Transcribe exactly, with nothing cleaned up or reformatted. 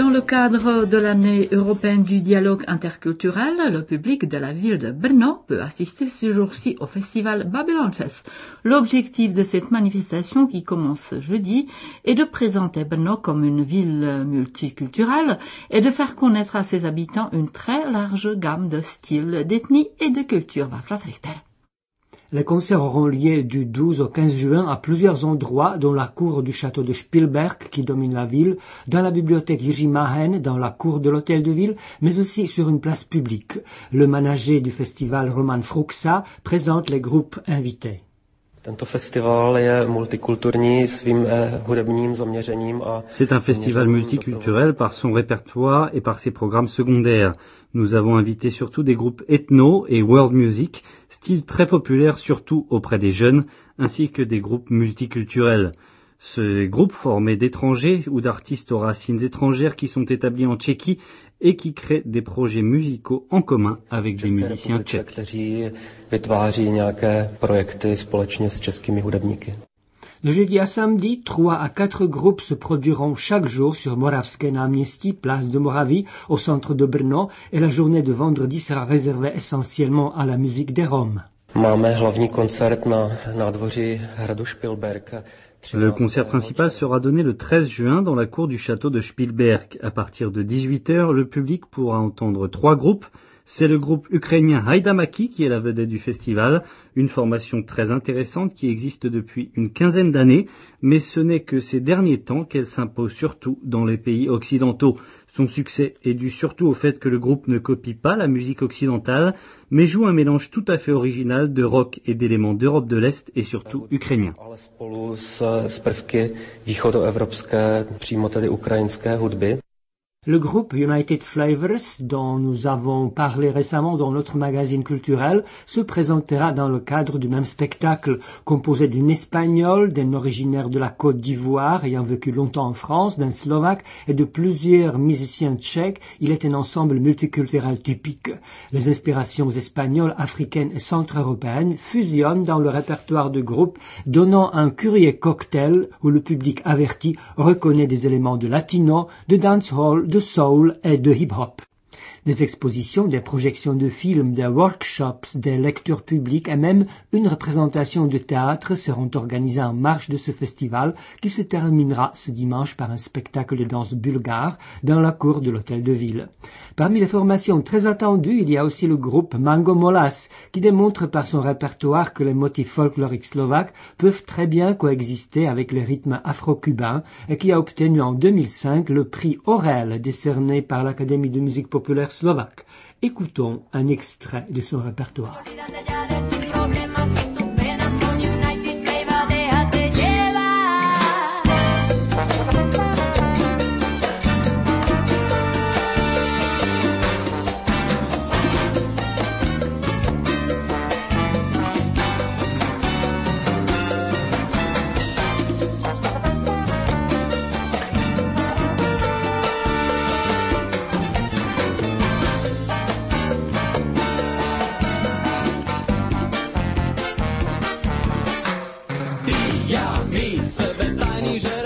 Dans le cadre de l'année européenne du dialogue interculturel, le public de la ville de Brno peut assister ce jour-ci au festival Babylon Fest. L'objectif de cette manifestation, qui commence jeudi, est de présenter Brno comme une ville multiculturelle et de faire connaître à ses habitants une très large gamme de styles, d'ethnies et de cultures. Václav Richter. Les concerts auront lieu du douze au quinze juin à plusieurs endroits, dont la cour du château de Spielberg qui domine la ville, dans la bibliothèque Jiří Máchen, dans la cour de l'hôtel de ville, mais aussi sur une place publique. Le manager du festival, Roman Fruxa, présente les groupes invités. C'est un festival multiculturel par son répertoire et par ses programmes secondaires. Nous avons invité surtout des groupes ethno et world music, style très populaire surtout auprès des jeunes, ainsi que des groupes multiculturels. Ces groupes formés d'étrangers ou d'artistes aux racines étrangères qui sont établis en Tchéquie et qui créent des projets musicaux en commun avec des musiciens tchèques. Le jeudi à samedi, trois à quatre groupes se produiront chaque jour sur Moravské náměstí, place de Moravie, au centre de Brno, et la journée de vendredi sera réservée essentiellement à la musique des Roms. Le concert principal sera donné le treize juin dans la cour du château de Spielberg. À partir de dix-huit heures, le public pourra entendre trois groupes. C'est le groupe ukrainien Haïdamaki qui est la vedette du festival, une formation très intéressante qui existe depuis une quinzaine d'années, mais ce n'est que ces derniers temps qu'elle s'impose surtout dans les pays occidentaux. Son succès est dû surtout au fait que le groupe ne copie pas la musique occidentale, mais joue un mélange tout à fait original de rock et d'éléments d'Europe de l'Est et surtout ukrainiens. Le groupe United Flavors, dont nous avons parlé récemment dans notre magazine culturel, se présentera dans le cadre du même spectacle, composé d'une Espagnole, d'un originaire de la Côte d'Ivoire ayant vécu longtemps en France, d'un Slovaque et de plusieurs musiciens tchèques. Il est un ensemble multiculturel typique. Les inspirations espagnoles, africaines et centre-européennes fusionnent dans le répertoire du groupe, donnant un curieux cocktail où le public averti reconnaît des éléments de latino, de dancehall, de soul et de hip-hop. Des expositions, des projections de films, des workshops, des lectures publiques et même une représentation de théâtre seront organisées en marge de ce festival qui se terminera ce dimanche par un spectacle de danse bulgare dans la cour de l'hôtel de ville. Parmi les formations très attendues, il y a aussi le groupe Mango Molas qui démontre par son répertoire que les motifs folkloriques slovaques peuvent très bien coexister avec les rythmes afro-cubains et qui a obtenu en deux mille cinq le prix Aurel décerné par l'Académie de musique populaire slovaque. Écoutons un extrait de son répertoire. Já mít sebe tajný, že